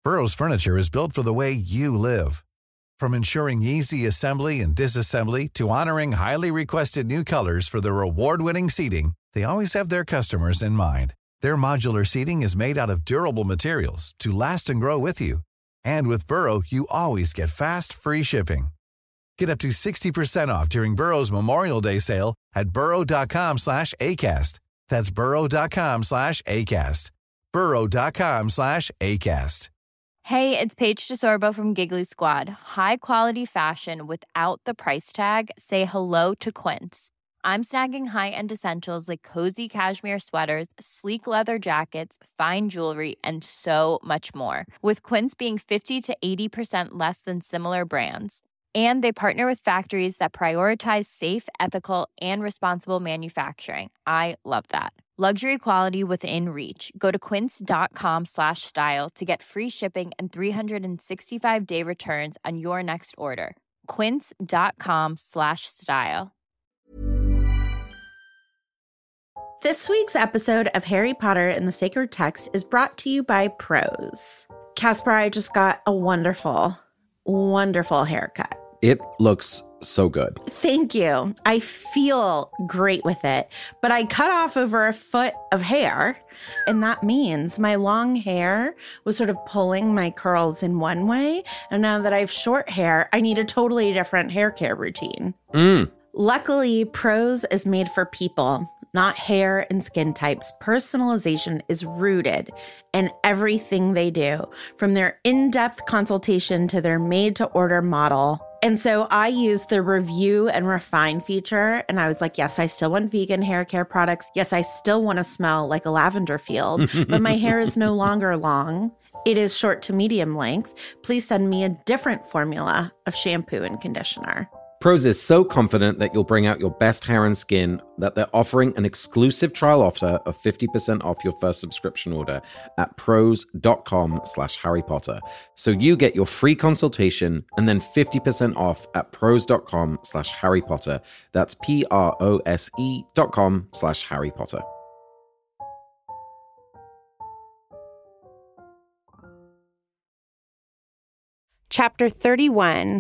Burrow's furniture is built for the way you live. From ensuring easy assembly and disassembly to honoring highly requested new colors for their award-winning seating, they always have their customers in mind. Their modular seating is made out of durable materials to last and grow with you. And with Burrow, you always get fast, free shipping. Get up to 60% off during Burrow's Memorial Day sale at burrow.com/ACAST. That's burrow.com/ACAST. burrow.com/ACAST. Hey, it's Paige DeSorbo from Giggly Squad. High quality fashion without the price tag. Say hello to Quince. I'm snagging high-end essentials like cozy cashmere sweaters, sleek leather jackets, fine jewelry, and so much more. With Quince being 50 to 80% less than similar brands. And they partner with factories that prioritize safe, ethical, and responsible manufacturing. I love that. Luxury quality within reach. Go to quince.com/style to get free shipping and 365-day returns on your next order. Quince.com/style. This week's episode of Harry Potter and the Sacred Text is brought to you by Prose. Casper, I just got a wonderful haircut. It looks so good. Thank you. I feel great with it, but I cut off over a foot of hair, and that means my long hair was sort of pulling my curls in one way, and now that I have short hair, I need a totally different hair care routine. Luckily, Prose is made for people, not hair and skin types. Personalization is rooted in everything they do, from their in-depth consultation to their made-to-order model. And so I used the review and refine feature, and I was like, yes, I still want vegan hair care products. Yes, I still want to smell like a lavender field, but my hair is no longer long. It is short to medium length. Please send me a different formula of shampoo and conditioner. Prose is so confident that you'll bring out your best hair and skin that they're offering an exclusive trial offer of 50% off your first subscription order at prose.com/Harry Potter. So you get your free consultation and then 50% off at prose.com/Harry Potter. That's PROSE.com/Harry Potter. Chapter 31,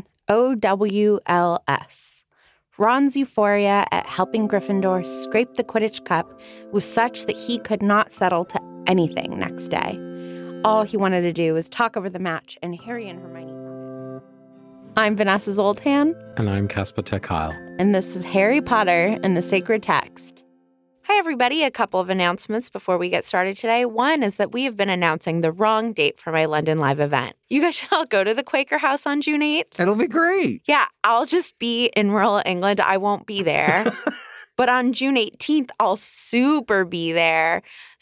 OWLS. Ron's euphoria at helping Gryffindor scrape the Quidditch Cup was such that he could not settle to anything next day. All he wanted to do was talk over the match, and Harry and Hermione. I'm Vanessa Zoltan. And I'm Casper ter Kuile. And this is Harry Potter and the Sacred Text. Hi, everybody. A couple of announcements before we get started today. One is that we have been announcing the wrong date for my London Live event. You guys should all go to the Quaker House on June 8th. It'll be great. Yeah, I'll just be in rural England. I won't be there. But on June 18th, I'll super be there.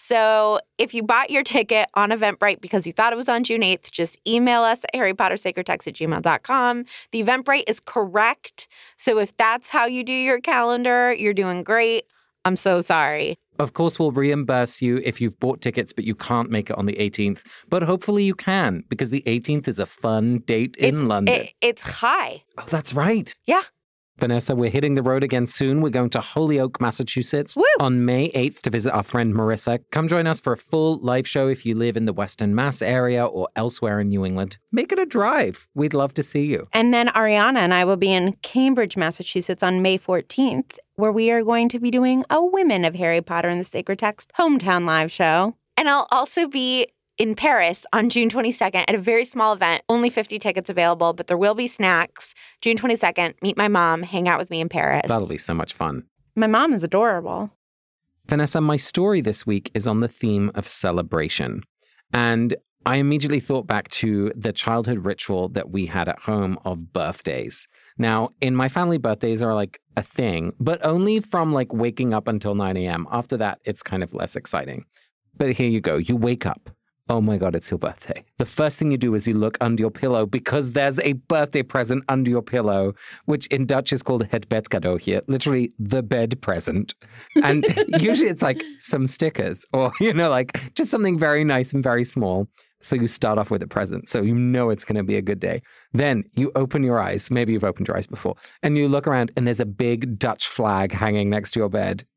So if you bought your ticket on Eventbrite because you thought it was on June 8th, just email us at harrypottersacredtext@gmail.com. The Eventbrite is correct. So if that's how you do your calendar, you're doing great. I'm so sorry. Of course, we'll reimburse you if you've bought tickets, but you can't make it on the 18th. But hopefully you can, because the 18th is a fun date in London. It's high. Oh, that's right. Yeah. Vanessa, we're hitting the road again soon. We're going to Holyoke, Massachusetts on May 8th to visit our friend Marissa. Come join us for a full live show if you live in the Western Mass area or elsewhere in New England. Make it a drive. We'd love to see you. And then Ariana and I will be in Cambridge, Massachusetts on May 14th, where we are going to be doing a Women of Harry Potter and the Sacred Text hometown live show. And I'll also be in Paris on June 22nd at a very small event. Only 50 tickets available, but there will be snacks. June 22nd, meet my mom, hang out with me in Paris. That'll be so much fun. My mom is adorable. Vanessa, my story this week is on the theme of celebration. And I immediately thought back to the childhood ritual that we had at home of birthdays. Now, in my family, birthdays are like a thing, but only from like waking up until 9 a.m. After that, it's kind of less exciting. But here you go. You wake up. Oh my God, it's your birthday. The first thing you do is you look under your pillow because there's a birthday present under your pillow, which in Dutch is called het bedcadeautje, literally the bed present. And usually it's like some stickers or, like just something very nice and very small. So you start off with a present. So you know it's going to be a good day. Then you open your eyes. Maybe you've opened your eyes before. And you look around and there's a big Dutch flag hanging next to your bed.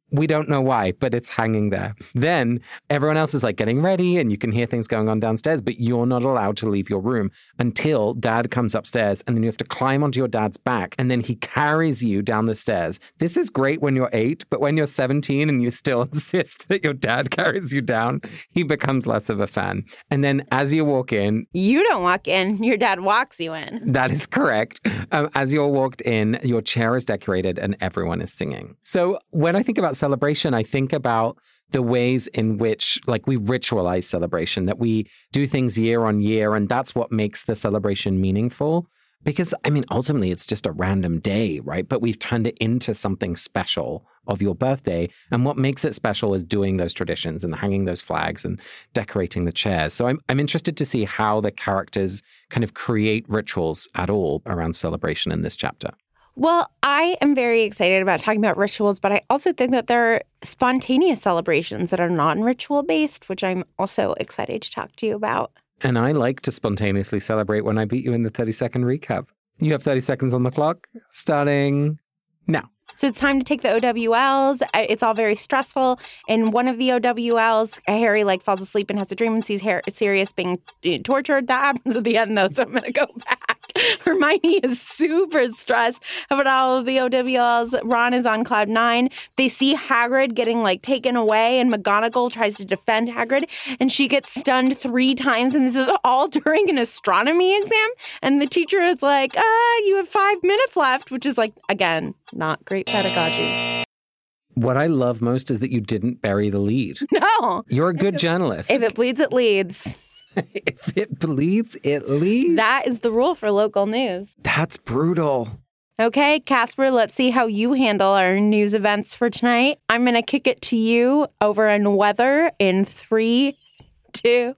We don't know why, but it's hanging there. Then everyone else is like getting ready and you can hear things going on downstairs, but you're not allowed to leave your room until dad comes upstairs, and then you have to climb onto your dad's back and then he carries you down the stairs. This is great when you're 8, but when you're 17 and you still insist that your dad carries you down, he becomes less of a fan. And then as you walk in... You don't walk in, your dad walks you in. That is correct. As you're walked in, your chair is decorated and everyone is singing. So when I think about celebration, I think about the ways in which, like, we ritualize celebration, that we do things year on year, and that's what makes the celebration meaningful. Because, I mean, ultimately, it's just a random day, right? But we've turned it into something special of your birthday. And what makes it special is doing those traditions and hanging those flags and decorating the chairs. So I'm interested to see how the characters kind of create rituals at all around celebration in this chapter. Well, I am very excited about talking about rituals, but I also think that there are spontaneous celebrations that are non-ritual based, which I'm also excited to talk to you about. And I like to spontaneously celebrate when I beat you in the 30-second recap. You have 30 seconds on the clock, starting now. So it's time to take the OWLs. It's all very stressful. In one of the OWLs, Harry falls asleep and has a dream and sees Sirius being tortured. That happens at the end, though, so I'm going to go back. Hermione is super stressed about all of the OWLs. Ron is on cloud 9. They see Hagrid getting taken away, and McGonagall tries to defend Hagrid, and she gets stunned 3 times, and this is all during an astronomy exam. And the teacher is like, you have 5 minutes left, which is again, not great pedagogy. What I love most is that you didn't bury the lead. No. You're a good journalist. If it bleeds, it leads. If it bleeds, it leads. That is the rule for local news. That's brutal. Okay, Casper, let's see how you handle our news events for tonight. I'm going to kick it to you over in weather in 3, 2,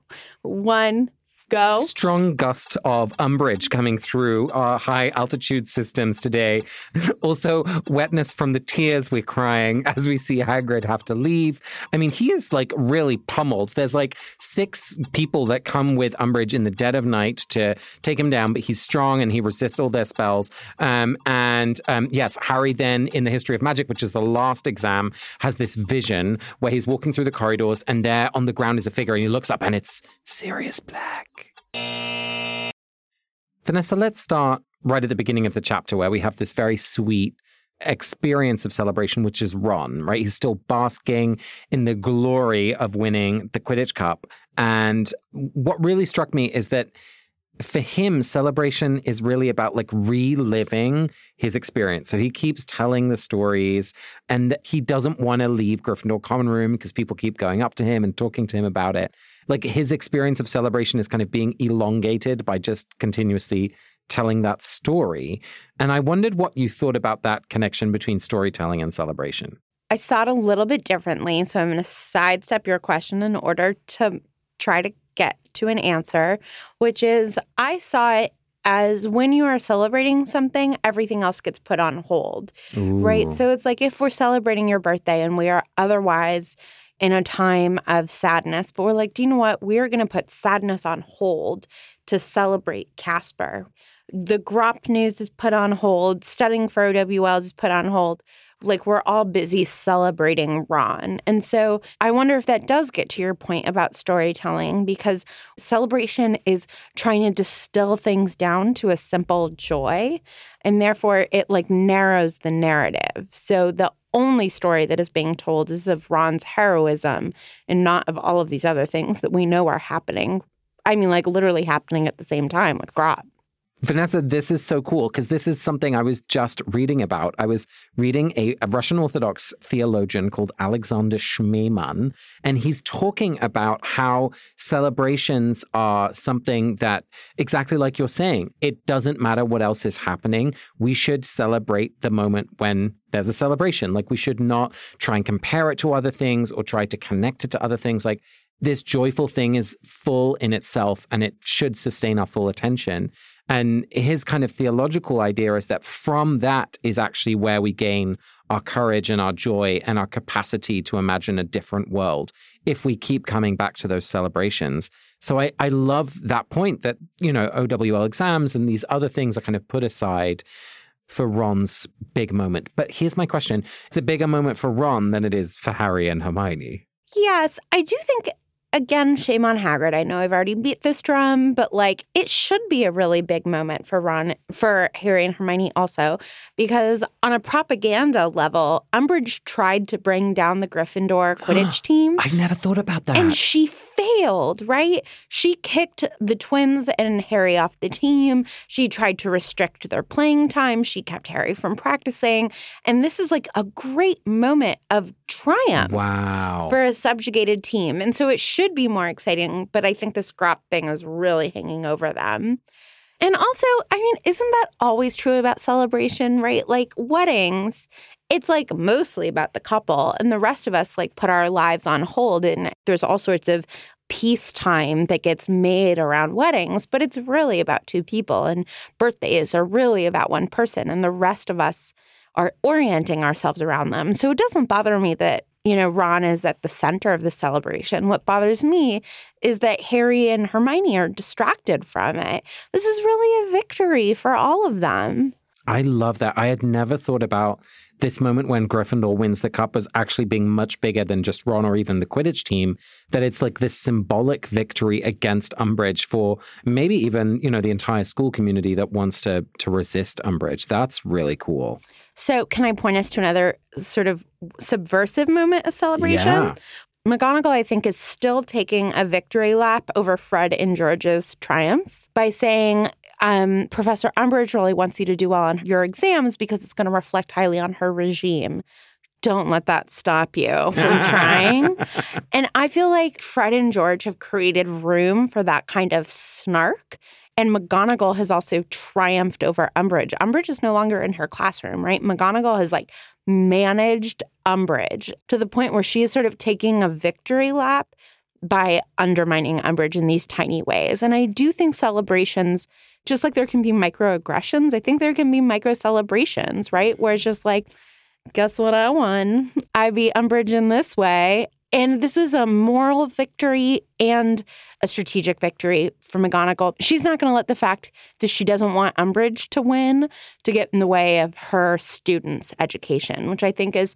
1. Go. Strong gust of umbrage coming through our high altitude systems today. Also, wetness from the tears we're crying as we see Hagrid have to leave. I mean, he is really pummeled. There's 6 people that come with umbrage in the dead of night to take him down, but he's strong and he resists all their spells. Yes, Harry then in the History of Magic, which is the last exam, has this vision where he's walking through the corridors and there on the ground is a figure and he looks up and it's Sirius Black. Vanessa, let's start right at the beginning of the chapter where we have this very sweet experience of celebration, which is Ron, right? He's still basking in the glory of winning the Quidditch Cup. And what really struck me is that for him, celebration is really about reliving his experience. So he keeps telling the stories and he doesn't want to leave Gryffindor Common Room because people keep going up to him and talking to him about it. His experience of celebration is kind of being elongated by just continuously telling that story. And I wondered what you thought about that connection between storytelling and celebration. I saw it a little bit differently, so I'm going to sidestep your question in order to try to get to an answer, which is I saw it as when you are celebrating something, everything else gets put on hold, right? So it's if we're celebrating your birthday and we are otherwise in a time of sadness, but we're do you know what? We're going to put sadness on hold to celebrate Casper. The Grop news is put on hold. Studying for OWLs is put on hold. We're all busy celebrating Ron. And so I wonder if that does get to your point about storytelling, because celebration is trying to distill things down to a simple joy. And therefore, it narrows the narrative. So the only story that is being told is of Ron's heroism and not of all of these other things that we know are happening. I mean, literally happening at the same time with Grop. Vanessa, this is so cool because this is something I was just reading about. I was reading a Russian Orthodox theologian called Alexander Schmemann, and he's talking about how celebrations are something that, exactly like you're saying, it doesn't matter what else is happening. We should celebrate the moment when there's a celebration. We should not try and compare it to other things or try to connect it to other things. This joyful thing is full in itself and it should sustain our full attention. And his kind of theological idea is that from that is actually where we gain our courage and our joy and our capacity to imagine a different world if we keep coming back to those celebrations. So I love that point that, OWL exams and these other things are kind of put aside. for Ron's big moment. But here's my question. It's a bigger moment for Ron than it is for Harry and Hermione. Yes, I do think, again, shame on Hagrid. I know I've already beat this drum, but like it should be a really big moment for Ron, for Harry and Hermione also, because on a propaganda level, Umbridge tried to bring down the Gryffindor Quidditch team. I never thought about that. And she failed, right? She kicked the twins and Harry off the team. She tried to restrict their playing time. She kept Harry from practicing. And this is like a great moment of triumph for a subjugated team. And so it should be more exciting, but I think the scrap thing is really hanging over them. And also, I mean, isn't that always true about celebration, right? Like weddings, it's like mostly about the couple, and the rest of us like put our lives on hold, and there's all sorts of peacetime that gets made around weddings, but it's really about two people, and birthdays are really about one person, and the rest of us are orienting ourselves around them. So it doesn't bother me that, you know, Ron is at the center of the celebration. What bothers me is that Harry and Hermione are distracted from it. This is really a victory for all of them. I love that. I had never thought about this moment when Gryffindor wins the cup as actually being much bigger than just Ron or even the Quidditch team, that it's like this symbolic victory against Umbridge for maybe even, you know, the entire school community that wants to resist Umbridge. That's really cool. So can I point us to another sort of subversive moment of celebration? Yeah. McGonagall, I think, is still taking a victory lap over Fred and George's triumph by saying, Professor Umbridge really wants you to do well on your exams because it's going to reflect highly on her regime. Don't let that stop you from trying. And I feel like Fred and George have created room for that kind of snark. And McGonagall has also triumphed over Umbridge. Umbridge is no longer in her classroom, right? McGonagall has like managed Umbridge to the point where she is sort of taking a victory lap by undermining Umbridge in these tiny ways. And I do think celebrations, just like there can be microaggressions, I think there can be micro celebrations, right? Where it's just like, guess what I won? I beat Umbridge in this way. And this is a moral victory and a strategic victory for McGonagall. She's not going to let the fact that she doesn't want Umbridge to win to get in the way of her students' education, which I think is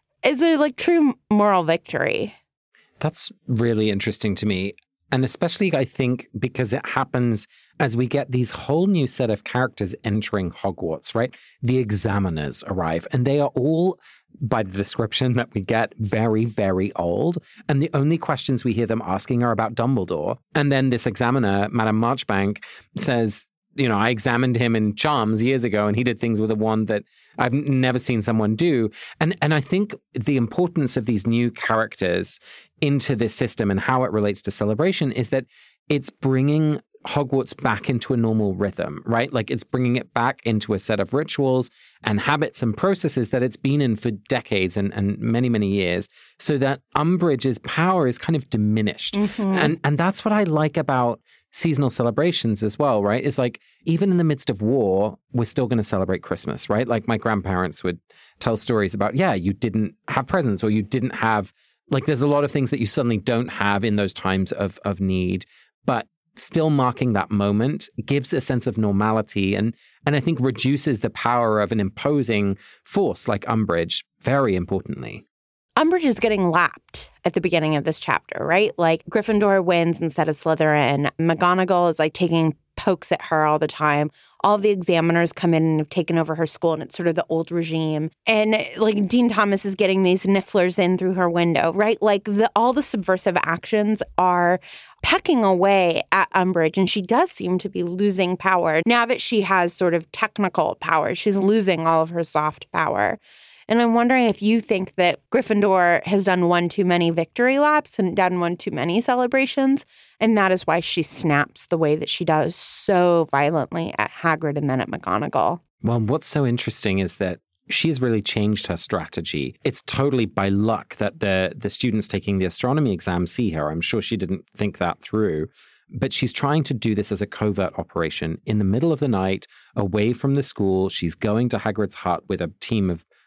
a like true moral victory. That's really interesting to me. And especially, I think, because it happens as we get these whole new set of characters entering Hogwarts, right? The examiners arrive, and they are all, by the description that we get, very, very old. And the only questions we hear them asking are about Dumbledore. And then this examiner, Madame Marchbank, says, you know, I examined him in Charms years ago, and he did things with a wand that I've never seen someone do. And I think the importance of these new characters into this system and how it relates to celebration is that it's bringing Hogwarts back into a normal rhythm, right? Like it's bringing it back into a set of rituals and habits and processes that it's been in for decades and many, many years, so that Umbridge's power is kind of diminished. Mm-hmm. And that's what I like about seasonal celebrations as well, right? Is like, even in the midst of war, we're still going to celebrate Christmas, right? Like my grandparents would tell stories about, you didn't have presents, or you didn't have, like, there's a lot of things that you suddenly don't have in those times of need, but still marking that moment gives a sense of normality and I think reduces the power of an imposing force like Umbridge, very importantly. Umbridge is getting lapped at the beginning of this chapter, right? Like Gryffindor wins instead of Slytherin. McGonagall is like taking pokes at her all the time. All the examiners come in and have taken over her school, and it's sort of the old regime. And like Dean Thomas is getting these nifflers in through her window, right? Like all the subversive actions are pecking away at Umbridge, and she does seem to be losing power. Now that she has sort of technical power, she's losing all of her soft power. And I'm wondering if you think that Gryffindor has done one too many victory laps and done one too many celebrations, and that is why she snaps the way that she does so violently at Hagrid and then at McGonagall. Well, what's so interesting is that she's really changed her strategy. It's totally by luck that the students taking the astronomy exam see her. I'm sure she didn't think that through. But she's trying to do this as a covert operation in the middle of the night, away from the school. She's going to Hagrid's hut with a team of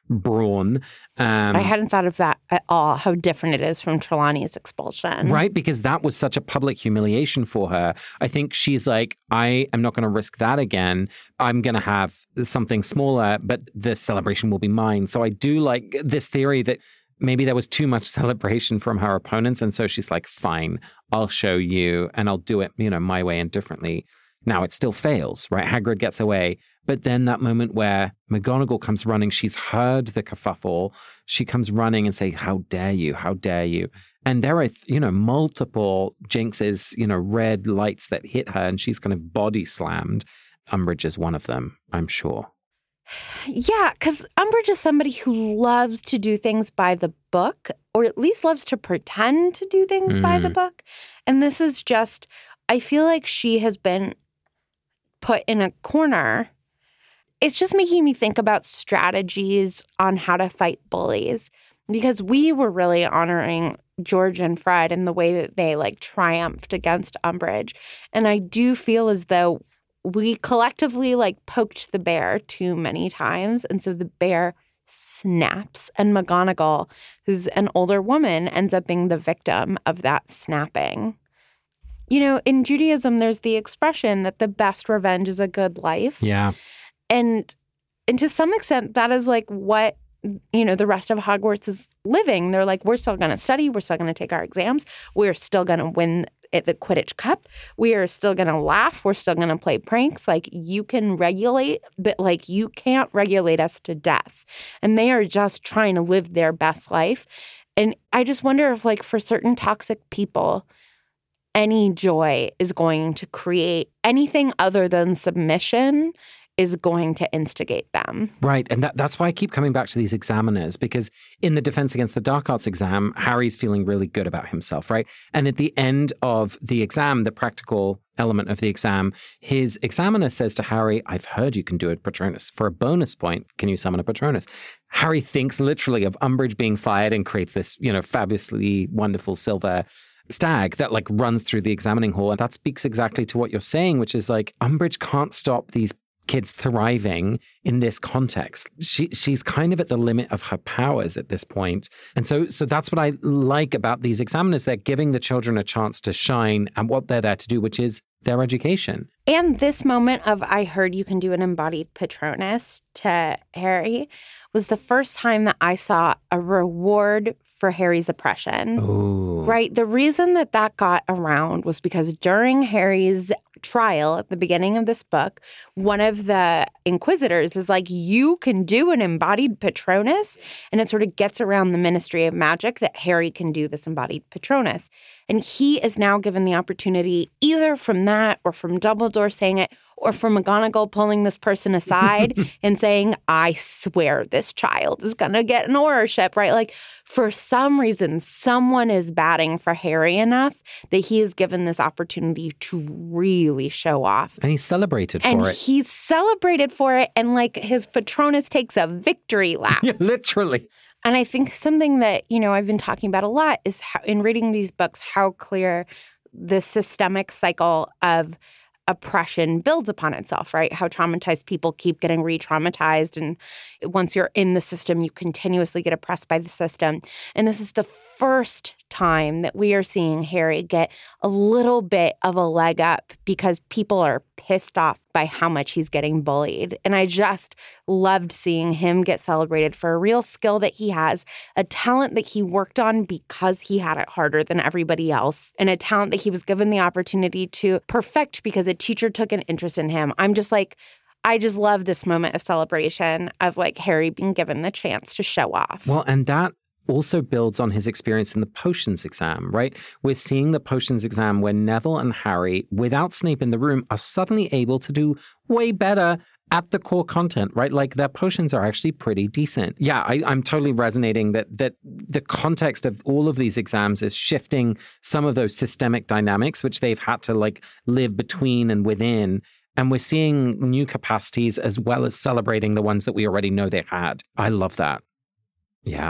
brawn. I hadn't thought of that at all, how different it is from Trelawney's expulsion. Right, because that was such a public humiliation for her. I think she's like, I am not going to risk that again. I'm going to have something smaller, but the celebration will be mine. So I do like this theory that maybe there was too much celebration from her opponents. And so she's like, fine, I'll show you and I'll do it, my way and differently. Now it still fails, right? Hagrid gets away. But then that moment where McGonagall comes running, she's heard the kerfuffle. She comes running and say, how dare you? How dare you? And there are, multiple Jinx's, red lights that hit her and she's kind of body slammed. Umbridge is one of them, I'm sure. Yeah, because Umbridge is somebody who loves to do things by the book, or at least loves to pretend to do things by the book. And this is just, I feel like she has been put in a corner. It's just making me think about strategies on how to fight bullies, because we were really honoring George and Fred in the way that they triumphed against Umbridge. And I do feel as though we collectively poked the bear too many times. And so the bear snaps, and McGonagall, who's an older woman, ends up being the victim of that snapping. In Judaism, there's the expression that the best revenge is a good life. Yeah. And to some extent, that is what, the rest of Hogwarts is living. They're like, we're still going to study. We're still going to take our exams. We're still going to win at the Quidditch Cup. We are still going to laugh. We're still going to play pranks. You can regulate, but you can't regulate us to death. And they are just trying to live their best life. And I just wonder if for certain toxic people, any joy is going to create anything other than submission is going to instigate them. Right. And that's why I keep coming back to these examiners, because in the Defense Against the Dark Arts exam, Harry's feeling really good about himself, right? And at the end of the exam, the practical element of the exam, his examiner says to Harry, I've heard you can do a Patronus. For a bonus point, can you summon a Patronus? Harry thinks literally of Umbridge being fired and creates this, fabulously wonderful silver stag that runs through the examining hall. And that speaks exactly to what you're saying, which is Umbridge can't stop these kids thriving in this context. She's kind of at the limit of her powers at this point. And so that's what I like about these examiners. They're giving the children a chance to shine at what they're there to do, which is their education. And this moment of, I heard you can do an embodied Patronus to Harry was the first time that I saw a reward for Harry's oppression. Ooh. Right? The reason that got around was because during Harry's trial at the beginning of this book, one of the inquisitors is like, you can do an embodied Patronus. And it sort of gets around the Ministry of Magic that Harry can do this embodied Patronus. And he is now given the opportunity, either from that or from Dumbledore saying it, or from McGonagall pulling this person aside and saying, I swear this child is going to get an aurorship, right? For some reason, someone is batting for Harry enough that he is given this opportunity to really show off. And he's celebrated for it. And he's celebrated for it. And his Patronus takes a victory lap. Yeah, literally. And I think something that, I've been talking about a lot is how, in reading these books, how clear the systemic cycle of oppression builds upon itself, right? How traumatized people keep getting re-traumatized. And once you're in the system, you continuously get oppressed by the system. And this is the first time that we are seeing Harry get a little bit of a leg up because people are pissed off by how much he's getting bullied. And I just loved seeing him get celebrated for a real skill that he has, a talent that he worked on because he had it harder than everybody else, and a talent that he was given the opportunity to perfect because a teacher took an interest in him. I just love this moment of celebration of Harry being given the chance to show off. Well, and that also builds on his experience in the potions exam, right? We're seeing the potions exam where Neville and Harry, without Snape in the room, are suddenly able to do way better at the core content, right? Their potions are actually pretty decent. Yeah, I'm totally resonating that the context of all of these exams is shifting some of those systemic dynamics, which they've had to live between and within. And we're seeing new capacities as well as celebrating the ones that we already know they had. I love that. Yeah.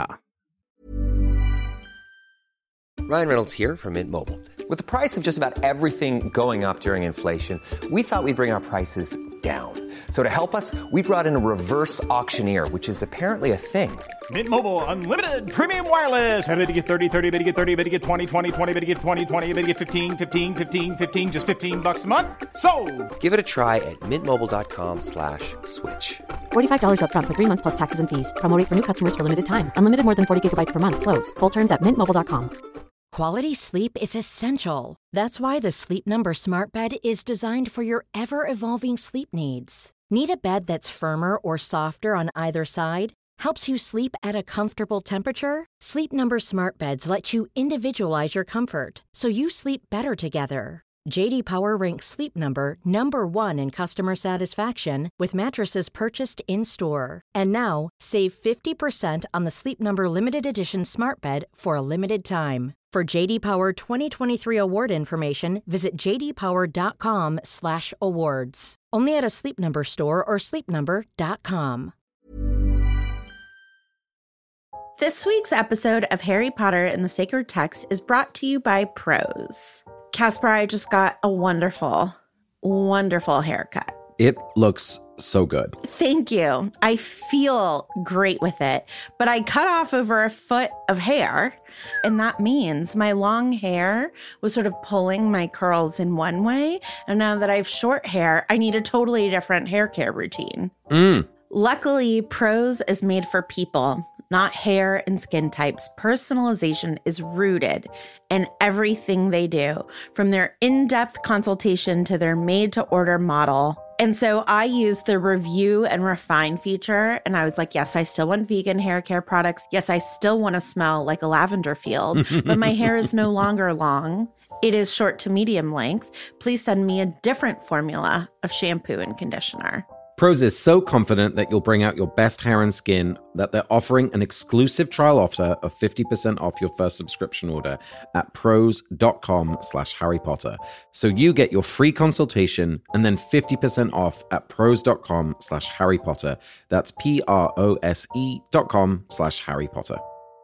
Ryan Reynolds here from Mint Mobile. With the price of just about everything going up during inflation, we thought we'd bring our prices down. So to help us, we brought in a reverse auctioneer, which is apparently a thing. Mint Mobile Unlimited Premium Wireless. How to get 30, 30, bit to get 30, bit to get 20, 20, 20, bit to get 20, 20, bit to get 15, 15, 15, 15, just $15 a month? Sold! Give it a try at mintmobile.com/switch. $45 up front for 3 months plus taxes and fees. Promo rate for new customers for limited time. Unlimited more than 40 gigabytes per month. Slows full terms at mintmobile.com. Quality sleep is essential. That's why the Sleep Number Smart Bed is designed for your ever-evolving sleep needs. Need a bed that's firmer or softer on either side? Helps you sleep at a comfortable temperature? Sleep Number Smart Beds let you individualize your comfort, so you sleep better together. J.D. Power ranks Sleep Number number 1 in customer satisfaction with mattresses purchased in-store. And now, save 50% on the Sleep Number Limited Edition Smart Bed for a limited time. For J.D. Power 2023 award information, visit jdpower.com/awards. Only at a Sleep Number store or sleepnumber.com. This week's episode of Harry Potter and the Sacred Text is brought to you by Prose. Casper, I just got a wonderful, wonderful haircut. It looks so good. Thank you. I feel great with it, but I cut off over a foot of hair, and that means my long hair was sort of pulling my curls in one way, and now that I have short hair, I need a totally different hair care routine. Luckily, Prose is made for people, not hair and skin types. Personalization is rooted in everything they do, from their in-depth consultation to their made-to-order model. And so I used the review and refine feature, and I was like, yes, I still want vegan hair care products. Yes, I still want to smell like a lavender field, but my hair is no longer long. It is short to medium length. Please send me a different formula of shampoo and conditioner. Prose is so confident that you'll bring out your best hair and skin that they're offering an exclusive trial offer of 50% off your first subscription order at prose.com/Harry Potter. So you get your free consultation and then 50% off at prose.com/Harry Potter. That's PROSE.com/Harry Potter.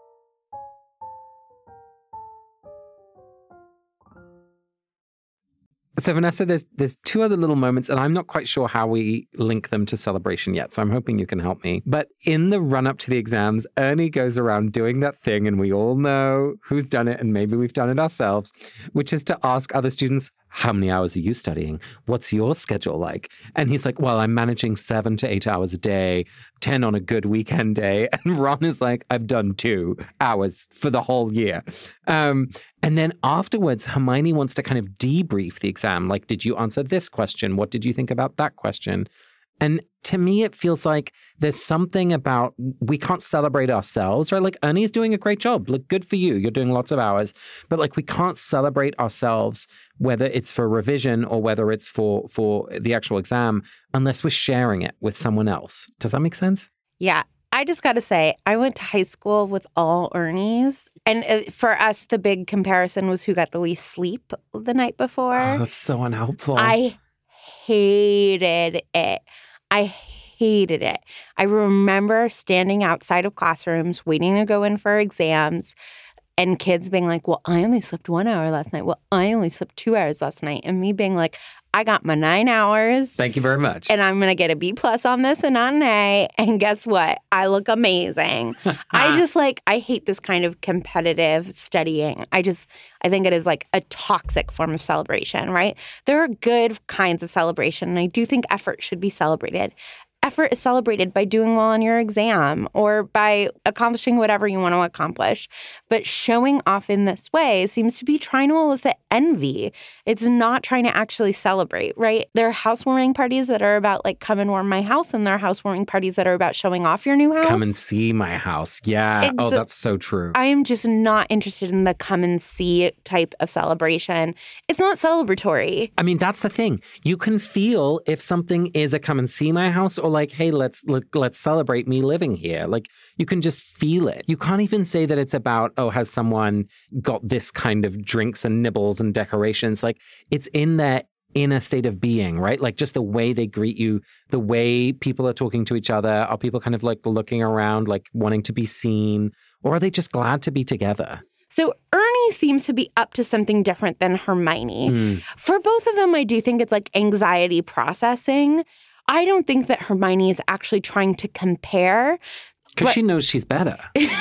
So Vanessa, there's two other little moments, and I'm not quite sure how we link them to Celebration yet, so I'm hoping you can help me. But in the run-up to the exams, Ernie goes around doing that thing, and we all know who's done it, and maybe we've done it ourselves, which is to ask other students, how many hours are you studying? What's your schedule like? And he's like, well, I'm managing 7 to 8 hours a day, 10 on a good weekend day. And Ron is like, I've done 2 hours for the whole year. And then afterwards, Hermione wants to kind of debrief the exam. Like, did you answer this question? What did you think about that question? And to me, it feels like there's something about we can't celebrate ourselves, right? Like Ernie's doing a great job. Look, good for you. You're doing lots of hours. But like we can't celebrate ourselves, whether it's for revision or whether it's for the actual exam, unless we're sharing it with someone else. Does that make sense? Yeah. I just got to say, I went to high school with all Ernies. And for us, the big comparison was who got the least sleep the night before. Oh, that's so unhelpful. I hated it. I hated it. I remember standing outside of classrooms, waiting to go in for exams, and kids being like, well, I only slept 1 hour last night. Well, I only slept 2 hours last night. And me being like, I got my 9 hours. Thank you very much. And I'm going to get a B+ on this and not an A. And guess what? I look amazing. I hate this kind of competitive studying. I think it is like a toxic form of celebration, right? There are good kinds of celebration, and I do think effort should be celebrated. Effort is celebrated by doing well on your exam or by accomplishing whatever you want to accomplish. But showing off in this way seems to be trying to elicit envy. It's not trying to actually celebrate, right? There are housewarming parties that are about like, come and warm my house, and there are housewarming parties that are about showing off your new house. Come and see my house. Yeah. Oh, that's so true. I am just not interested in the come and see type of celebration. It's not celebratory. I mean, that's the thing. You can feel if something is a come and see my house or like, hey, let's celebrate me living here. Like, you can just feel it. You can't even say that it's about, oh, has someone got this kind of drinks and nibbles and decorations? Like, it's in their inner state of being, right? Like, just the way they greet you, the way people are talking to each other. Are people kind of like looking around, like wanting to be seen? Or are they just glad to be together? So Ernie Ernie seems to be up to something different than Hermione. For both of them, I do think it's like anxiety processing. I don't think that Hermione is actually trying to compare. Because she knows she's better.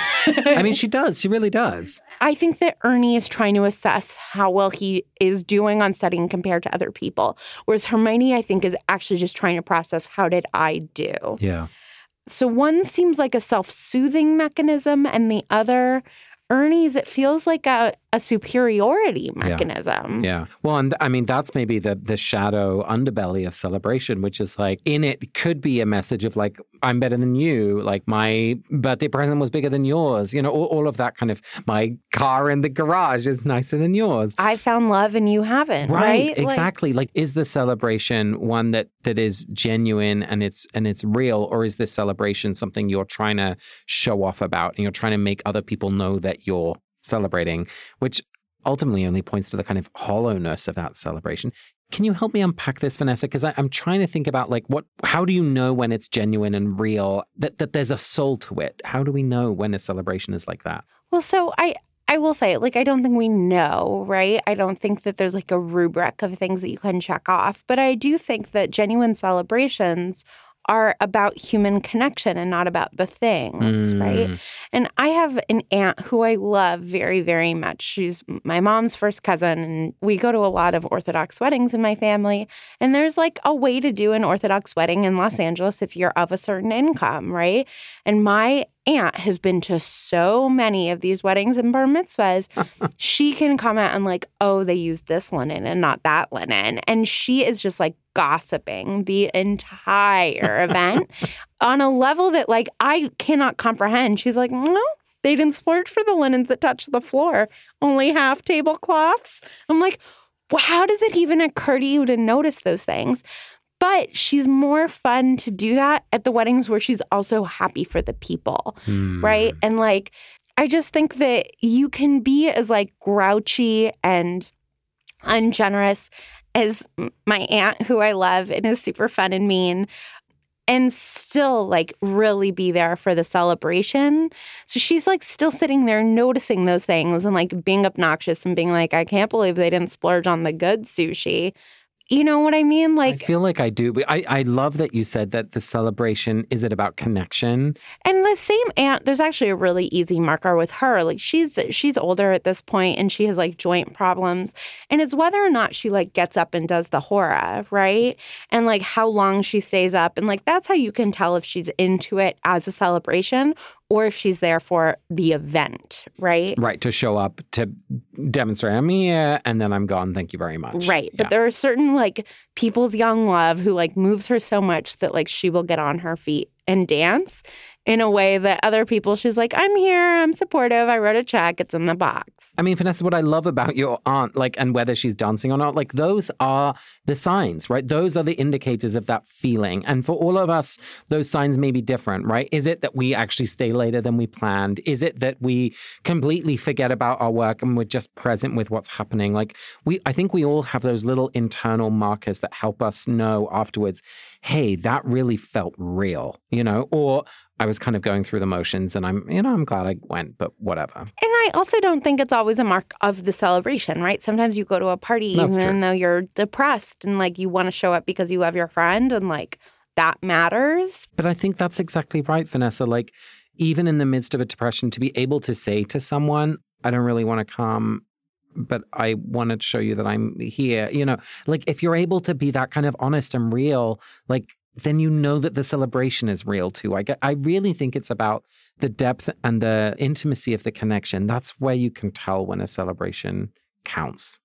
I mean, she does. She really does. I think that Ernie is trying to assess how well he is doing on studying compared to other people. Whereas Hermione, I think, is actually just trying to process, how did I do? Yeah. So one seems like a self-soothing mechanism, and the other, Ernie's, it feels like a superiority mechanism. Yeah. Well, and I mean, that's maybe the shadow underbelly of Celebration, which is like, in it could be a message of like, I'm better than you. Like, my birthday present was bigger than yours. You know, all of that kind of, my car in the garage is nicer than yours. I found love and you haven't, right? Exactly. Like, is the celebration one that is genuine and it's real, or is this celebration something you're trying to show off about and you're trying to make other people know that you're celebrating, which ultimately only points to the kind of hollowness of that celebration. Can you help me unpack this, Vanessa? Because I'm trying to think about like how do you know when it's genuine and real, that there's a soul to it? How do we know when a celebration is like that? Well, so I will say, like, I don't think we know, right? I don't think that there's like a rubric of things that you can check off. But I do think that genuine celebrations are about human connection and not about the things, right? And I have an aunt who I love very, very much. She's my mom's first cousin, and we go to a lot of Orthodox weddings in my family. And there's like a way to do an Orthodox wedding in Los Angeles if you're of a certain income, right? And my aunt has been to so many of these weddings and bar mitzvahs. She can comment on like, oh, they use this linen and not that linen. And she is just like gossiping the entire event on a level that like I cannot comprehend. She's like, no, they didn't splurge for the linens that touch the floor. Only half tablecloths. I'm like, well, how does it even occur to you to notice those things? But she's more fun to do that at the weddings where she's also happy for the people, right? And like, I just think that you can be as like grouchy and ungenerous as my aunt, who I love and is super fun and mean, and still like really be there for the celebration. So she's like still sitting there noticing those things and like being obnoxious and being like, I can't believe they didn't splurge on the good sushi. You know what I mean? Like, I feel like I do. But I love that you said that the celebration, is it about connection? And the same aunt, there's actually a really easy marker with her. Like she's older at this point and she has like joint problems. And it's whether or not she like gets up and does the hora, right? And like how long she stays up. And like that's how you can tell if she's into it as a celebration or if she's there for the event, right? Right, to show up, to demonstrate, I'm here, and then I'm gone, thank you very much. Right, but there are certain, like, people's young love who, like, moves her so much that, like, she will get on her feet and dance in a way that other people, she's like, I'm here, I'm supportive, I wrote a check, it's in the box. I mean, Vanessa, what I love about your aunt, like, and whether she's dancing or not, like, those are the signs, right? Those are the indicators of that feeling. And for all of us, those signs may be different, right? Is it that we actually stay later than we planned? Is it that we completely forget about our work and we're just present with what's happening? Like, I think we all have those little internal markers that help us know afterwards, hey, that really felt real, you know? Or I was kind of going through the motions and I'm glad I went, but whatever. And I also don't think it's always a mark of the celebration, right? Sometimes you go to a party even though you're depressed and like you want to show up because you love your friend and like that matters. But I think that's exactly right, Vanessa. Like even in the midst of a depression, to be able to say to someone, I don't really want to come, but I wanted to show you that I'm here. You know, like if you're able to be that kind of honest and real, like then you know that the celebration is real too. I really think it's about the depth and the intimacy of the connection. That's where you can tell when a celebration counts.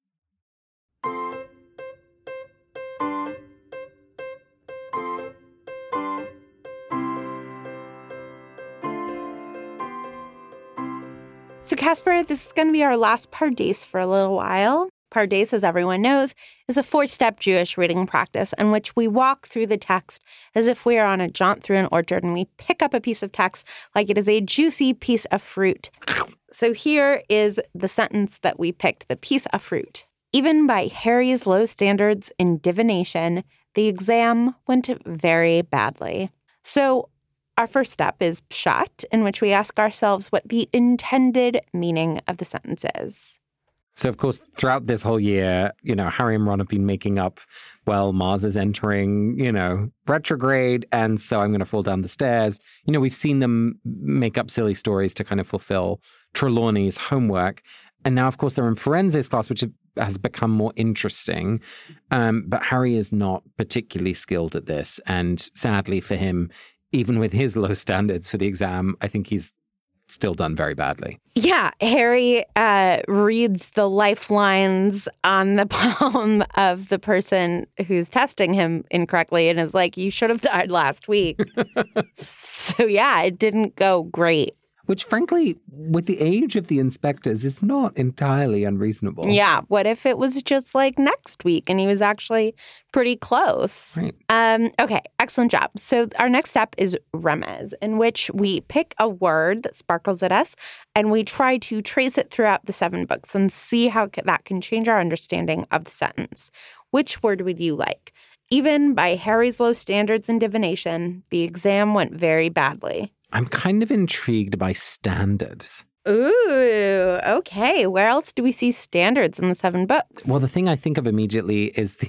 So Casper, this is going to be our last Pardes for a little while. Pardes, as everyone knows, is a 4-step Jewish reading practice in which we walk through the text as if we are on a jaunt through an orchard and we pick up a piece of text like it is a juicy piece of fruit. So here is the sentence that we picked, the piece of fruit. Even by Harry's low standards in divination, the exam went very badly. So our first step is pshat, in which we ask ourselves what the intended meaning of the sentence is. So, of course, throughout this whole year, Harry and Ron have been making up, well, Mars is entering, retrograde, and so I'm going to fall down the stairs. We've seen them make up silly stories to kind of fulfill Trelawney's homework. And now, of course, they're in forensics class, which has become more interesting. But Harry is not particularly skilled at this. And sadly for him, even with his low standards for the exam, I think he's still done very badly. Yeah, Harry reads the lifelines on the palm of the person who's testing him incorrectly and is like, you should have died last week. So yeah, it didn't go great. Which, frankly, with the age of the inspectors, is not entirely unreasonable. Yeah. What if it was just like next week and he was actually pretty close? Right. Okay. Excellent job. So our next step is Remez, in which we pick a word that sparkles at us and we try to trace it throughout the 7 books and see how that can change our understanding of the sentence. Which word would you like? Even by Harry's low standards in divination, the exam went very badly. I'm kind of intrigued by standards. Ooh, okay. Where else do we see standards in the 7 books? Well, the thing I think of immediately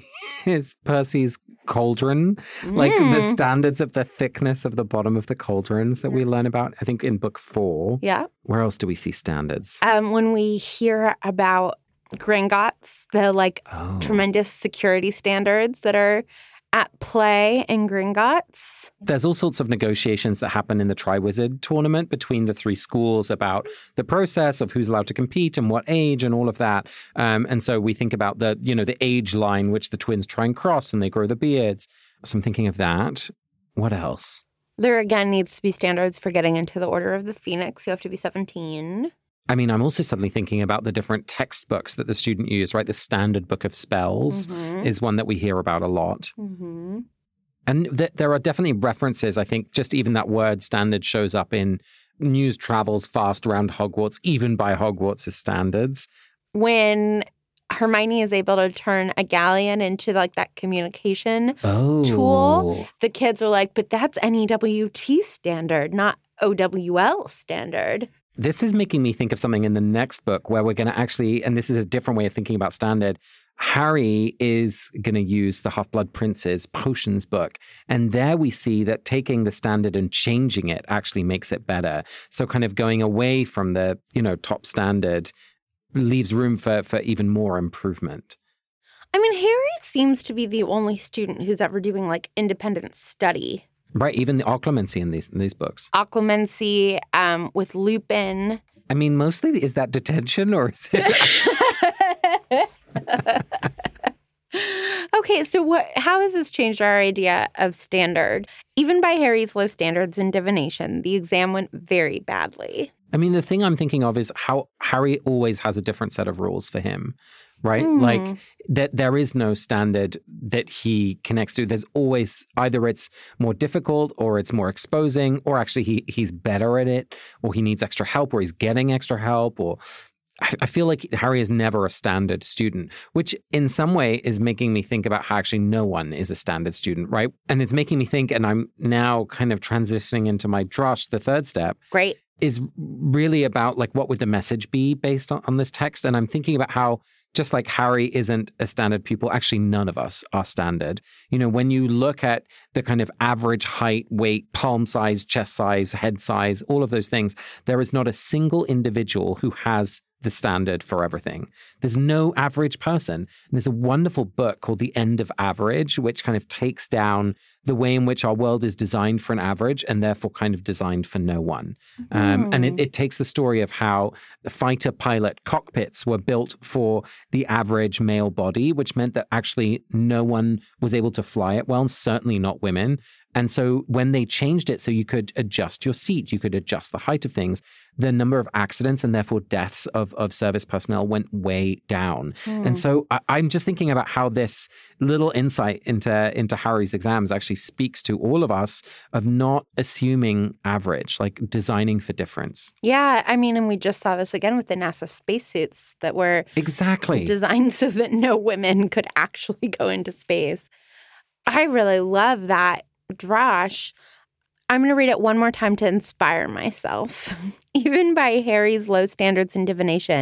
is Percy's cauldron, like the standards of the thickness of the bottom of the cauldrons that we learn about, I think, in book 4. Yeah. Where else do we see standards? When we hear about Gringotts, the tremendous security standards that are at play in Gringotts. There's all sorts of negotiations that happen in the Triwizard tournament between the 3 schools about the process of who's allowed to compete and what age and all of that. And so we think about the age line which the twins try and cross and they grow the beards. So I'm thinking of that. What else? There again needs to be standards for getting into the Order of the Phoenix. You have to be 17. I mean, I'm also suddenly thinking about the different textbooks that the student used, right? The Standard Book of Spells is one that we hear about a lot. Mm-hmm. And there are definitely references, I think, just even that word standard shows up in news travels fast around Hogwarts, even by Hogwarts' standards. When Hermione is able to turn a galleon into that communication tool, the kids are like, but that's NEWT standard, not OWL standard. This is making me think of something in the next book where we're going to actually, and this is a different way of thinking about standard, Harry is going to use the Half-Blood Prince's potions book. And there we see that taking the standard and changing it actually makes it better. So kind of going away from the, top standard leaves room for even more improvement. I mean, Harry seems to be the only student who's ever doing independent study. Right, even the occlumency in these books. Occlumency with Lupin. I mean, mostly is that detention or is it? Okay, so how has this changed our idea of standard? Even by Harry's low standards in divination, the exam went very badly. I mean, the thing I'm thinking of is how Harry always has a different set of rules for him. Right? Like that there is no standard that he connects to. There's always either it's more difficult or it's more exposing or actually he's better at it or he needs extra help or he's getting extra help or I feel like Harry is never a standard student, which in some way is making me think about how actually no one is a standard student, right? And it's making me think, and I'm now kind of transitioning into my drush, the 3rd step. Great. Is really about what would the message be based on this text? And I'm thinking about how just like Harry isn't a standard pupil, actually none of us are standard. When you look at the kind of average height, weight, palm size, chest size, head size, all of those things, there is not a single individual who has the standard for everything. There's no average person. And there's a wonderful book called The End of Average, which kind of takes down the way in which our world is designed for an average and therefore kind of designed for no one. And it takes the story of how the fighter pilot cockpits were built for the average male body, which meant that actually no one was able to fly it well, certainly not women. And so when they changed it so you could adjust your seat, you could adjust the height of things, the number of accidents and therefore deaths of service personnel went way down. And so I'm just thinking about how this little insight into Harry's exams actually speaks to all of us of not assuming average, like designing for difference. Yeah, I mean, and we just saw this again with the NASA spacesuits that were exactly designed so that no women could actually go into space. I really love that. Drosh, I'm going to read it one more time to inspire myself. Even by Harry's low standards in divination,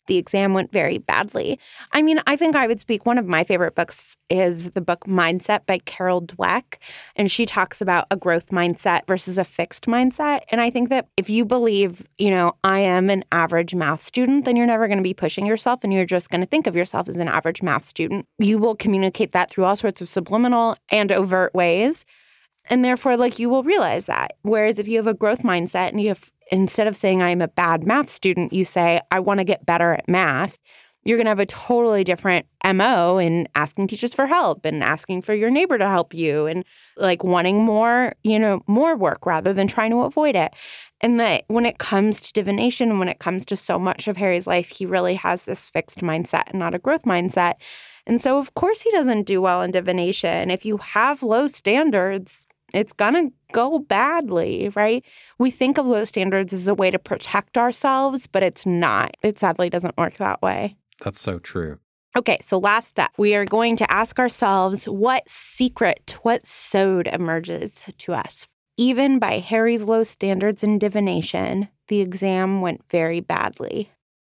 The exam went very badly. I mean, I think I would speak. One of my favorite books is the book Mindset by Carol Dweck. And she talks about a growth mindset versus a fixed mindset. And I think that if you believe, I am an average math student, then you're never going to be pushing yourself and you're just going to think of yourself as an average math student. You will communicate that through all sorts of subliminal and overt ways. And therefore, you will realize that. Whereas if you have a growth mindset and instead of saying I'm a bad math student, you say I want to get better at math, you're going to have a totally different MO in asking teachers for help and asking for your neighbor to help you and wanting more work rather than trying to avoid it. And that when it comes to divination and when it comes to so much of Harry's life, he really has this fixed mindset and not a growth mindset. And so, of course, he doesn't do well in divination. If you have low standards, it's going to go badly, right? We think of low standards as a way to protect ourselves, but it's not. It sadly doesn't work that way. That's so true. Okay, so last step. We are going to ask ourselves what sode emerges to us. Even by Harry's low standards in divination, the exam went very badly.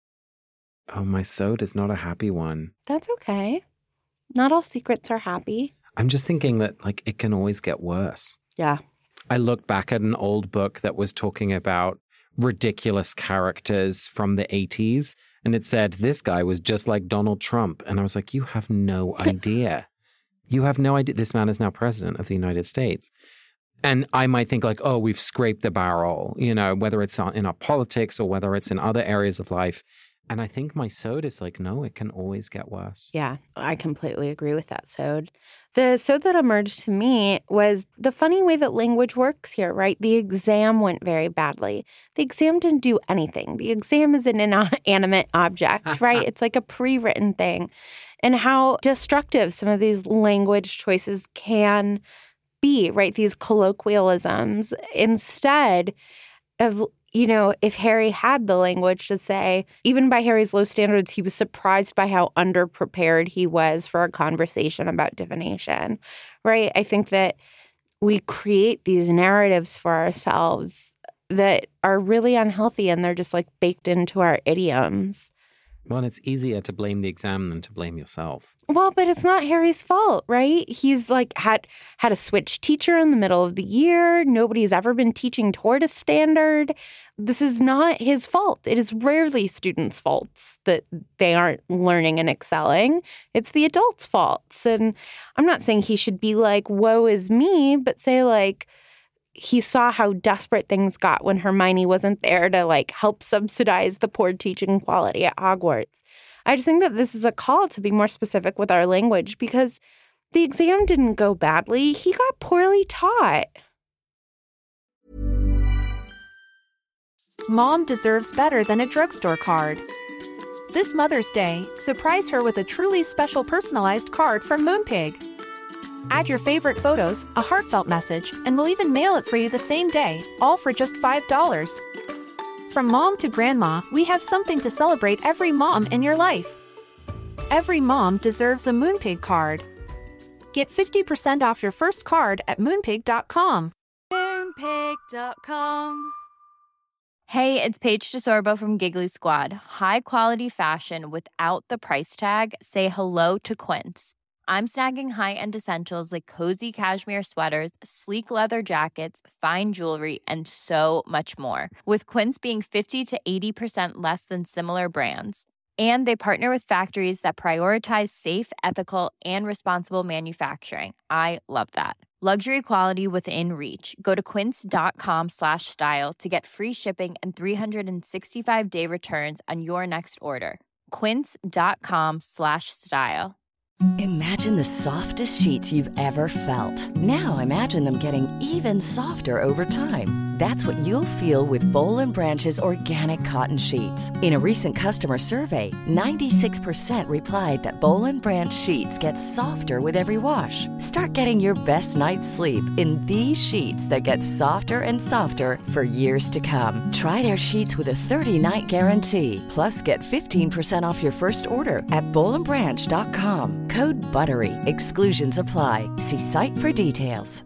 Oh, my sode is not a happy one. That's okay. Not all secrets are happy. I'm just thinking that, it can always get worse. Yeah. I looked back at an old book that was talking about ridiculous characters from the 80s, and it said, this guy was just like Donald Trump. And I was like, you have no idea. You have no idea. This man is now president of the United States. And I might think we've scraped the barrel, whether it's in our politics or whether it's in other areas of life. And I think my sode is no, it can always get worse. Yeah, I completely agree with that sode. The sode that emerged to me was the funny way that language works here, right? The exam went very badly. The exam didn't do anything. The exam is an inanimate object, right? It's like a pre-written thing. And how destructive some of these language choices can be, right? These colloquialisms. Instead of if Harry had the language to say, even by Harry's low standards, he was surprised by how underprepared he was for a conversation about divination, right? I think that we create these narratives for ourselves that are really unhealthy and they're just baked into our idioms. Well, it's easier to blame the exam than to blame yourself. Well, but it's not Harry's fault, right? He's had a switch teacher in the middle of the year. Nobody's ever been teaching toward a standard. This is not his fault. It is rarely students' faults that they aren't learning and excelling. It's the adults' faults. And I'm not saying he should be woe is me, but say he saw how desperate things got when Hermione wasn't there to help subsidize the poor teaching quality at Hogwarts. I just think that this is a call to be more specific with our language because the exam didn't go badly. He got poorly taught. Mom deserves better than a drugstore card. This Mother's Day, surprise her with a truly special personalized card from Moonpig. Add your favorite photos, a heartfelt message, and we'll even mail it for you the same day, all for just $5. From mom to grandma, we have something to celebrate every mom in your life. Every mom deserves a Moonpig card. Get 50% off your first card at Moonpig.com. Moonpig.com. Hey, it's Paige DeSorbo from Giggly Squad. High quality fashion without the price tag. Say hello to Quince. I'm snagging high-end essentials like cozy cashmere sweaters, sleek leather jackets, fine jewelry, and so much more. With Quince being 50 to 80% less than similar brands. And they partner with factories that prioritize safe, ethical, and responsible manufacturing. I love that. Luxury quality within reach. Go to quince.com/style to get free shipping and 365-day returns on your next order. Quince.com/style. Imagine the softest sheets you've ever felt. Now imagine them getting even softer over time. That's what you'll feel with Boll & Branch's organic cotton sheets. In a recent customer survey, 96% replied that Boll & Branch sheets get softer with every wash. Start getting your best night's sleep in these sheets that get softer and softer for years to come. Try their sheets with a 30-night guarantee. Plus, get 15% off your first order at bollandbranch.com. Code BUTTERY. Exclusions apply. See site for details.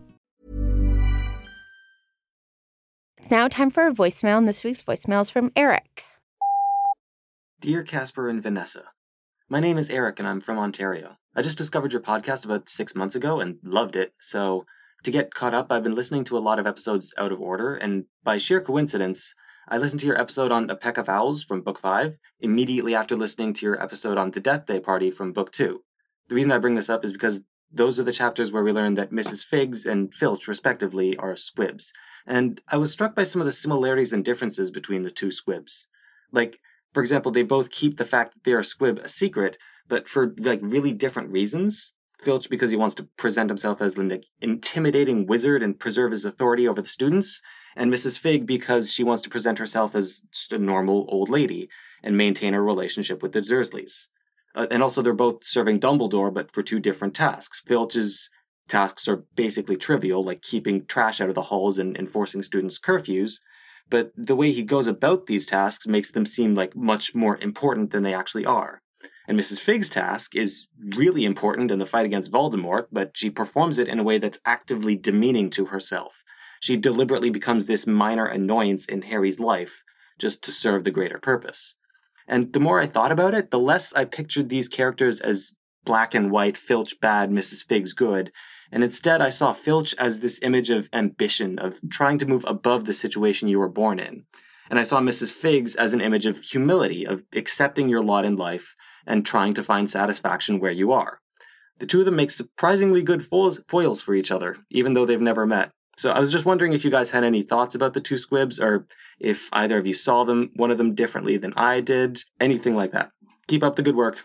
It's now time for a voicemail, and this week's voicemail is from Eric. Dear Casper and Vanessa, my name is Eric and I'm from Ontario. I just discovered your podcast about 6 months ago and loved it, so to get caught up, I've been listening to a lot of episodes out of order, and by sheer coincidence, I listened to your episode on A Peck of Owls from Book 5 immediately after listening to your episode on The Death Day Party from Book 2. The reason I bring this up is because those are the chapters where we learn that Mrs. Figgs and Filch, respectively, are squibs, and I was struck by some of the similarities and differences between the two squibs. Like, for example, they both keep the fact that they are a squib a secret, but for really different reasons. Filch because he wants to present himself as an intimidating wizard and preserve his authority over the students, and Mrs. Figg because she wants to present herself as just a normal old lady and maintain her relationship with the Dursleys. And also they're both serving Dumbledore, but for two different tasks. Filch's tasks are basically trivial, like keeping trash out of the halls and enforcing students' curfews, but the way he goes about these tasks makes them seem like much more important than they actually are. And Mrs. Figg's task is really important in the fight against Voldemort, but she performs it in a way that's actively demeaning to herself. She deliberately becomes this minor annoyance in Harry's life just to serve the greater purpose. And the more I thought about it, the less I pictured these characters as black and white, Filch bad, Mrs. Figg's good, and instead I saw Filch as this image of ambition, of trying to move above the situation you were born in. And I saw Mrs. Figgs as an image of humility, of accepting your lot in life and trying to find satisfaction where you are. The two of them make surprisingly good foils for each other, even though they've never met. So I was just wondering if you guys had any thoughts about the two squibs, or if either of you saw one of them differently than I did, anything like that. Keep up the good work.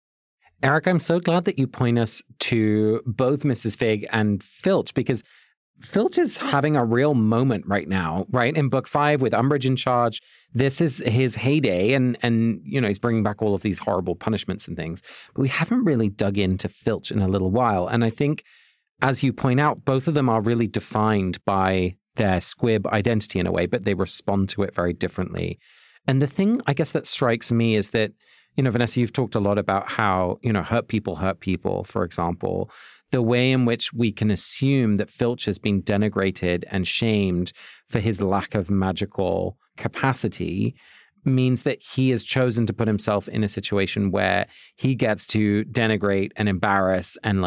Eric, I'm so glad that you point us to both Mrs. Figg and Filch, because Filch is having a real moment right now, right? In Book 5 with Umbridge in charge, this is his heyday, and he's bringing back all of these horrible punishments and things. But we haven't really dug into Filch in a little while. And I think, as you point out, both of them are really defined by their squib identity in a way, but they respond to it very differently. And the thing, I guess, that strikes me is that, Vanessa, you've talked a lot about how, hurt people, for example. The way in which we can assume that Filch has been denigrated and shamed for his lack of magical capacity means that he has chosen to put himself in a situation where he gets to denigrate and embarrass and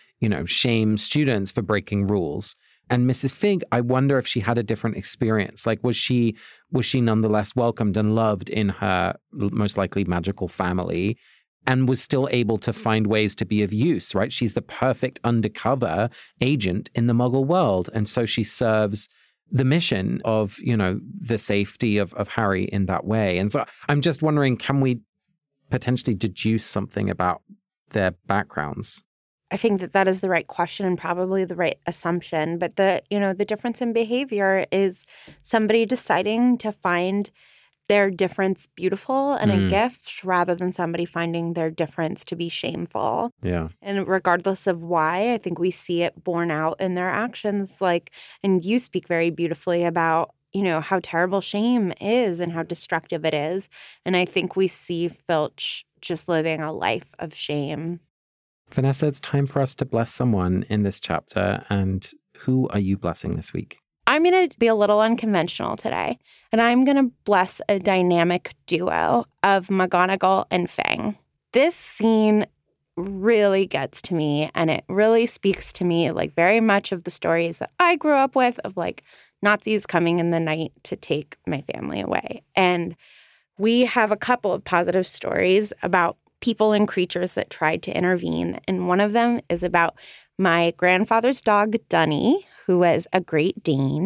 shame students for breaking rules. And Mrs. Figg, I wonder if she had a different experience. Like, was she nonetheless welcomed and loved in her most likely magical family, and was still able to find ways to be of use, right? She's the perfect undercover agent in the Muggle world. And so she serves the mission of, the safety of Harry in that way. And so I'm just wondering, can we potentially deduce something about their backgrounds? I think that is the right question and probably the right assumption. But the difference in behavior is somebody deciding to find their difference beautiful and a gift rather than somebody finding their difference to be shameful. Yeah. And regardless of why, I think we see it borne out in their actions. And you speak very beautifully about, how terrible shame is and how destructive it is. And I think we see Filch just living a life of shame. Vanessa, it's time for us to bless someone in this chapter. And who are you blessing this week? I'm going to be a little unconventional today, and I'm going to bless a dynamic duo of McGonagall and Fang. This scene really gets to me, and it really speaks to me very much of the stories that I grew up with of Nazis coming in the night to take my family away. And we have a couple of positive stories about people and creatures that tried to intervene. And one of them is about my grandfather's dog, Dunny, who was a Great Dane.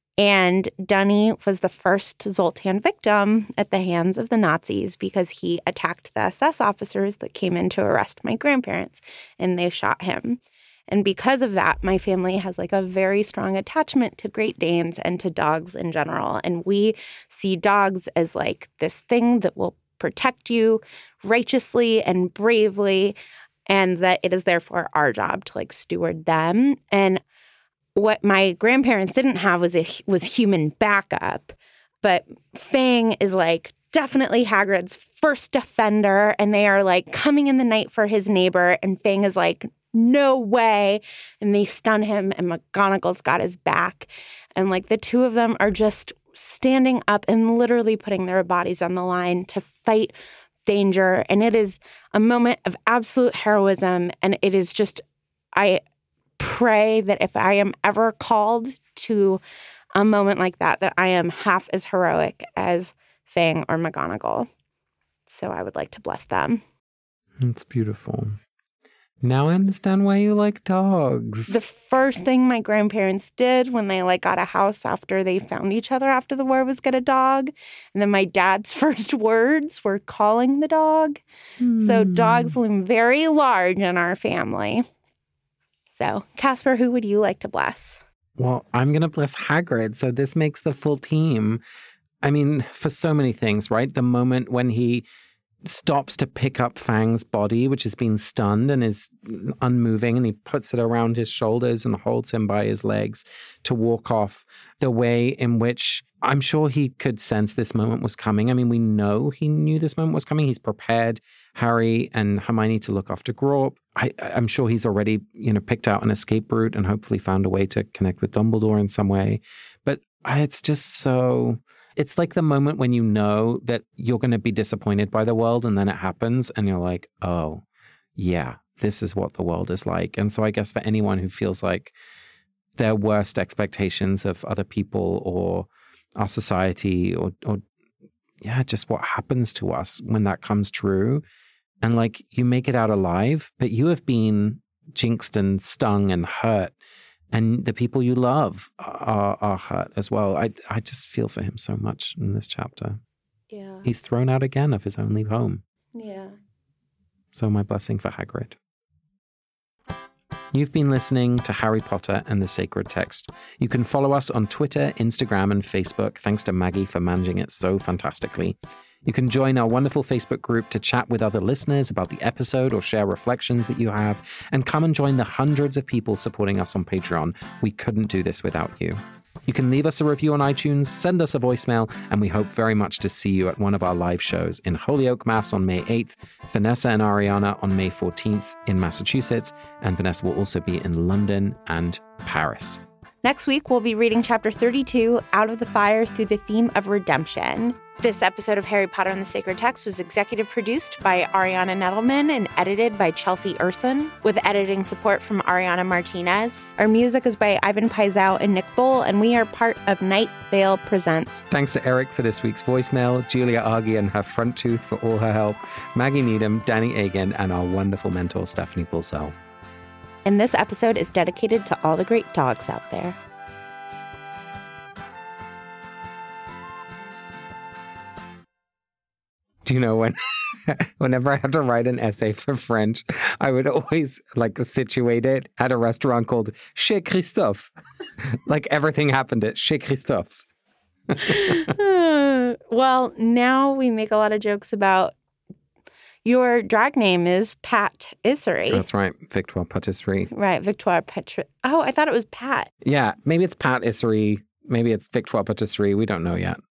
And Dunny was the first Zoltan victim at the hands of the Nazis because he attacked the SS officers that came in to arrest my grandparents, and they shot him. And because of that, my family has a very strong attachment to Great Danes and to dogs in general. And we see dogs as this thing that will protect you righteously and bravely, and that it is therefore our job to steward them. And what my grandparents didn't have was human backup, but Fang is definitely Hagrid's first defender, and they are coming in the night for his neighbor, and Fang is no way, and they stun him, and McGonagall's got his back, and the two of them are just standing up and literally putting their bodies on the line to fight danger. And it is a moment of absolute heroism. And it is just, I pray that if I am ever called to a moment like that I am half as heroic as Fang or McGonagall. So I would like to bless them. It's beautiful. Now I understand why you like dogs. The first thing my grandparents did when they got a house after they found each other after the war was get a dog. And then my dad's first words were calling the dog. So dogs loom very large in our family. So Casper, who would you like to bless? Well, I'm going to bless Hagrid. So this makes the full team. I mean, for so many things, right? The moment when he stops to pick up Fang's body, which has been stunned and is unmoving, and he puts it around his shoulders and holds him by his legs to walk off. The way in which I'm sure he could sense this moment was coming. I mean, we know he knew this moment was coming. He's prepared Harry and Hermione to look after Grawp. I'm sure he's already, picked out an escape route and hopefully found a way to connect with Dumbledore in some way. But it's just so... It's like the moment when you know that you're going to be disappointed by the world, and then it happens and you're like, oh, yeah, this is what the world is like. And so I guess for anyone who feels like their worst expectations of other people or our society or just what happens to us when that comes true, and you make it out alive, but you have been jinxed and stung and hurt. And the people you love are hurt as well. I just feel for him so much in this chapter. Yeah. He's thrown out again of his only home. Yeah. So my blessing for Hagrid. You've been listening to Harry Potter and the Sacred Text. You can follow us on Twitter, Instagram, and Facebook, thanks to Maggie for managing it so fantastically. You can join our wonderful Facebook group to chat with other listeners about the episode or share reflections that you have, and come and join the hundreds of people supporting us on Patreon. We couldn't do this without you. You can leave us a review on iTunes, send us a voicemail, and we hope very much to see you at one of our live shows in Holyoke, Mass. on May 8th, Vanessa and Ariana on May 14th in Massachusetts, and Vanessa will also be in London and Paris. Next week, we'll be reading Chapter 32, Out of the Fire Through the Theme of Redemption. This episode of Harry Potter and the Sacred Text was executive produced by Ariana Nettleman and edited by Chelsea Urson, with editing support from Ariana Martinez. Our music is by Ivan Paisau and Nick Bowl, and we are part of Night Vale Presents. Thanks to Eric for this week's voicemail, Julia Argy and her front tooth for all her help, Maggie Needham, Danny Agan, and our wonderful mentor, Stephanie Pulsell. And this episode is dedicated to all the great dogs out there. Do you know whenever I had to write an essay for French, I would always situate it at a restaurant called Chez Christophe. Everything happened at Chez Christophe's. Well, now we make a lot of jokes about your drag name is Pat Issery. That's right. Victoire Patisserie. Right. Victoire Patisserie. Oh, I thought it was Pat. Yeah. Maybe it's Pat Issery. Maybe it's Victoire Patisserie. We don't know yet.